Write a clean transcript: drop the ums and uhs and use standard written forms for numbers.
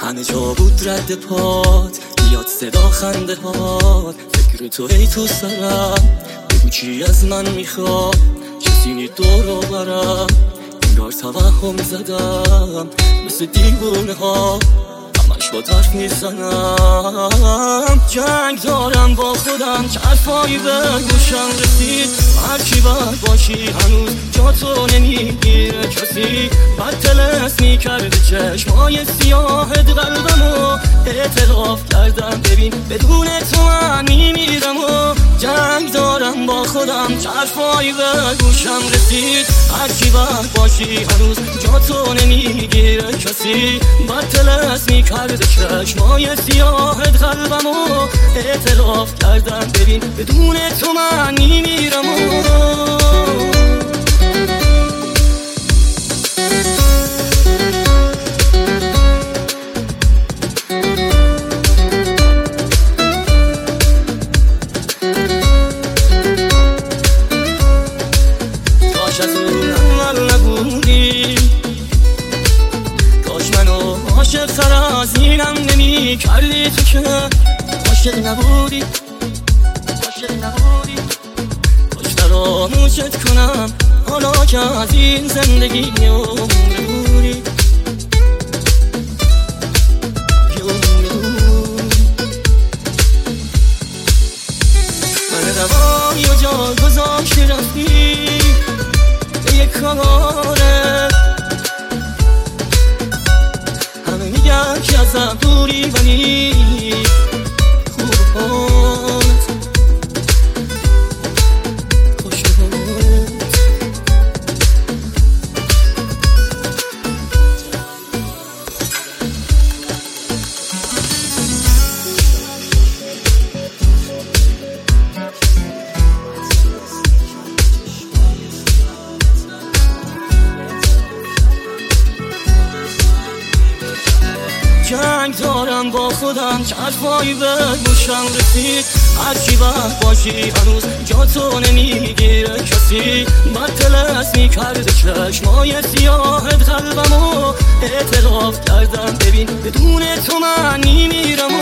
همه جا بود رد پات، بیاد صدا خنده هات، فکر تو ای تو سرم، بگو چی از من میخواد، کسی نی دورو برم، انگار توهم زدم مثل دیوونه ها، همش با طرف میزنم. جنگ دارم با خودم که حرفایی به گوشم رسید، هرچی بد باشی هنوز جا تو نمیگیره کسی، بد تلس میکرده چشمای سیاهت قلبمو، اعتراف کردم ببین بدون تو من میمیرم و جنگ دارم با خودم که حرفایی به گوشم رسید، هرچی بد باشی هنوز جا تو نمیگیره کسی، بد تلس میکرده چشمای سیاهت قلبمو، اعتراف کردم ببین بدون تو من میمیرم کاش از اون اول نبودی، کاش منو عاشق تر از اینم نمی کردی، تو که عاشق نبودی، عاشق نبودی، کاش فراموشت کنم حالا که از این زندگی میمونی. من دوایی و جا گذاشتی رفتی به یک کاره، همه میگن که ازم دوری ولی خوب حالت خوش بود. جنگ دارم با خودم که حرفایی به گوشم رسید، هرچی بد باشی هنوز جا تو نمیگیره کسی، بد تلس میکرده چشمای سیاهت قلبمو، اعتراف کردم ببین بدون تو من میمیرم